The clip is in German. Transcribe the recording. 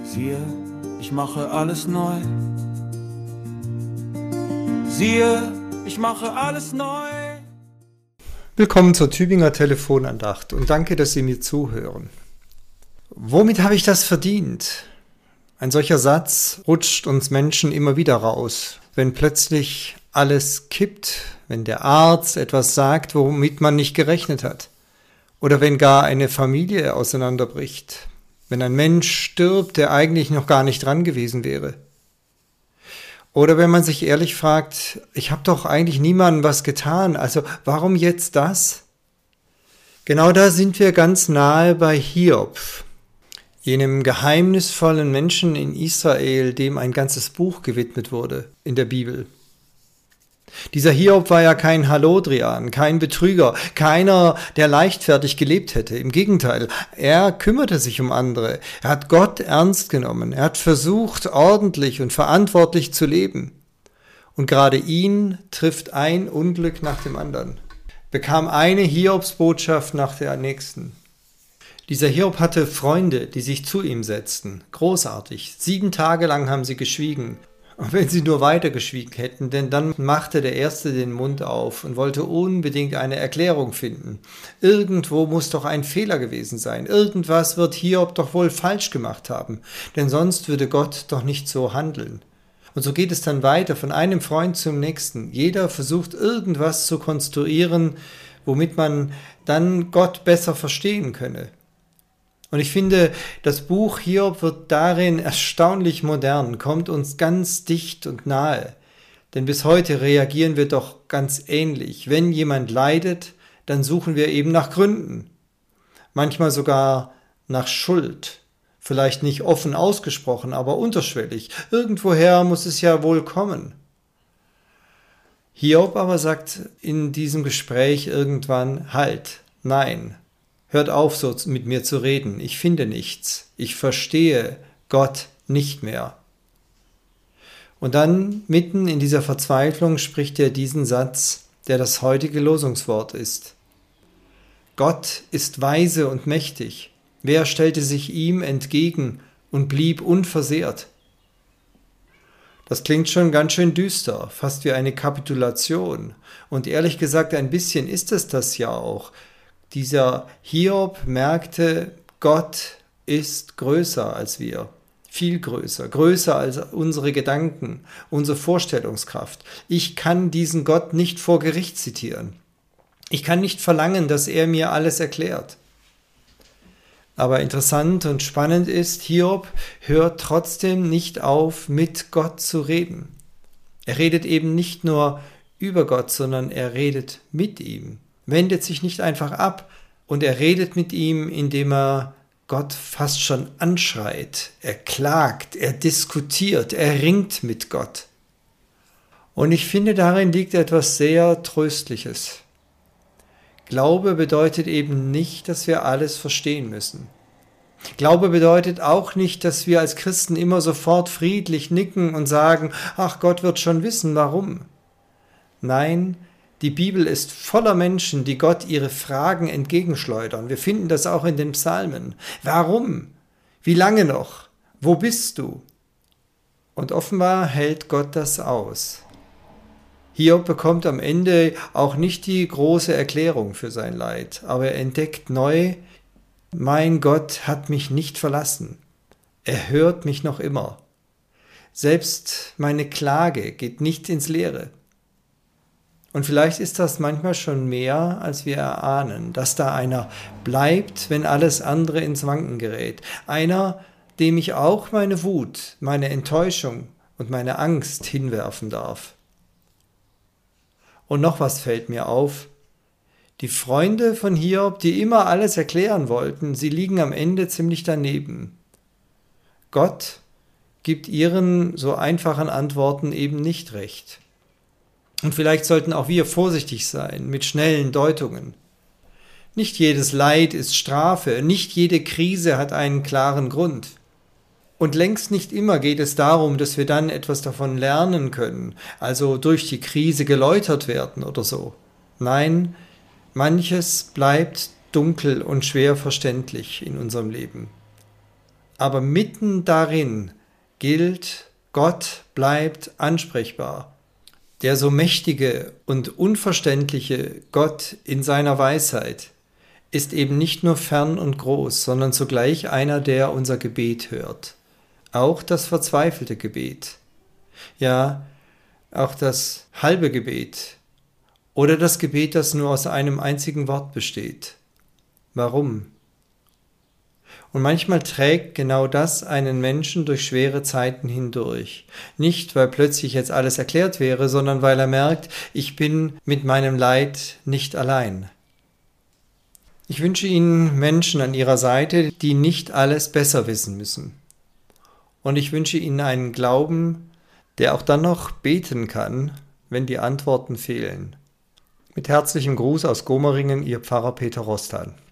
Siehe, ich mache alles neu. Siehe, ich mache alles neu. Willkommen zur Tübinger Telefonandacht und danke, dass Sie mir zuhören. Womit habe ich das verdient? Ein solcher Satz rutscht uns Menschen immer wieder raus, wenn plötzlich alles kippt, wenn der Arzt etwas sagt, womit man nicht gerechnet hat, oder wenn gar eine Familie auseinanderbricht, wenn ein Mensch stirbt, der eigentlich noch gar nicht dran gewesen wäre. Oder wenn man sich ehrlich fragt, ich habe doch eigentlich niemandem was getan, also warum jetzt das? Genau da sind wir ganz nahe bei Hiob, jenem geheimnisvollen Menschen in Israel, dem ein ganzes Buch gewidmet wurde in der Bibel. Dieser Hiob war ja kein Hallodrian, kein Betrüger, keiner, der leichtfertig gelebt hätte. Im Gegenteil, er kümmerte sich um andere. Er hat Gott ernst genommen. Er hat versucht, ordentlich und verantwortlich zu leben. Und gerade ihn trifft ein Unglück nach dem anderen. Bekam eine Hiobsbotschaft nach der nächsten. Dieser Hiob hatte Freunde, die sich zu ihm setzten. Großartig. 7 Tage lang haben sie geschwiegen. Und wenn sie nur weiter geschwiegen hätten, denn dann machte der Erste den Mund auf und wollte unbedingt eine Erklärung finden. Irgendwo muss doch ein Fehler gewesen sein. Irgendwas wird Hiob doch wohl falsch gemacht haben, denn sonst würde Gott doch nicht so handeln. Und so geht es dann weiter von einem Freund zum nächsten. Jeder versucht irgendwas zu konstruieren, womit man dann Gott besser verstehen könne. Und ich finde, das Buch Hiob wird darin erstaunlich modern, kommt uns ganz dicht und nahe. Denn bis heute reagieren wir doch ganz ähnlich. Wenn jemand leidet, dann suchen wir eben nach Gründen. Manchmal sogar nach Schuld. Vielleicht nicht offen ausgesprochen, aber unterschwellig. Irgendwoher muss es ja wohl kommen. Hiob aber sagt in diesem Gespräch irgendwann, halt, nein. Hört auf, so mit mir zu reden. Ich finde nichts. Ich verstehe Gott nicht mehr. Und dann, mitten in dieser Verzweiflung, spricht er diesen Satz, der das heutige Losungswort ist. Gott ist weise und mächtig. Wer stellte sich ihm entgegen und blieb unversehrt? Das klingt schon ganz schön düster, fast wie eine Kapitulation. Und ehrlich gesagt, ein bisschen ist es das ja auch. Dieser Hiob merkte, Gott ist größer als wir, viel größer, größer als unsere Gedanken, unsere Vorstellungskraft. Ich kann diesen Gott nicht vor Gericht zitieren. Ich kann nicht verlangen, dass er mir alles erklärt. Aber interessant und spannend ist, Hiob hört trotzdem nicht auf, mit Gott zu reden. Er redet eben nicht nur über Gott, sondern er redet mit ihm. Wendet sich nicht einfach ab und er redet mit ihm, indem er Gott fast schon anschreit. Er klagt, er diskutiert, er ringt mit Gott. Und ich finde, darin liegt etwas sehr Tröstliches. Glaube bedeutet eben nicht, dass wir alles verstehen müssen. Glaube bedeutet auch nicht, dass wir als Christen immer sofort friedlich nicken und sagen, ach, Gott wird schon wissen, warum. Nein, die Bibel ist voller Menschen, die Gott ihre Fragen entgegenschleudern. Wir finden das auch in den Psalmen. Warum? Wie lange noch? Wo bist du? Und offenbar hält Gott das aus. Hiob bekommt am Ende auch nicht die große Erklärung für sein Leid, aber er entdeckt neu, mein Gott hat mich nicht verlassen. Er hört mich noch immer. Selbst meine Klage geht nicht ins Leere. Und vielleicht ist das manchmal schon mehr, als wir erahnen, dass da einer bleibt, wenn alles andere ins Wanken gerät. Einer, dem ich auch meine Wut, meine Enttäuschung und meine Angst hinwerfen darf. Und noch was fällt mir auf. Die Freunde von Hiob, die immer alles erklären wollten, sie liegen am Ende ziemlich daneben. Gott gibt ihren so einfachen Antworten eben nicht recht. Und vielleicht sollten auch wir vorsichtig sein mit schnellen Deutungen. Nicht jedes Leid ist Strafe, nicht jede Krise hat einen klaren Grund. Und längst nicht immer geht es darum, dass wir dann etwas davon lernen können, also durch die Krise geläutert werden oder so. Nein, manches bleibt dunkel und schwer verständlich in unserem Leben. Aber mitten darin gilt, Gott bleibt ansprechbar. Der so mächtige und unverständliche Gott in seiner Weisheit ist eben nicht nur fern und groß, sondern zugleich einer, der unser Gebet hört. Auch das verzweifelte Gebet. Ja, auch das halbe Gebet. Oder das Gebet, das nur aus einem einzigen Wort besteht. Warum? Und manchmal trägt genau das einen Menschen durch schwere Zeiten hindurch. Nicht, weil plötzlich jetzt alles erklärt wäre, sondern weil er merkt, ich bin mit meinem Leid nicht allein. Ich wünsche Ihnen Menschen an Ihrer Seite, die nicht alles besser wissen müssen. Und ich wünsche Ihnen einen Glauben, der auch dann noch beten kann, wenn die Antworten fehlen. Mit herzlichem Gruß aus Gomaringen, Ihr Pfarrer Peter Rostal.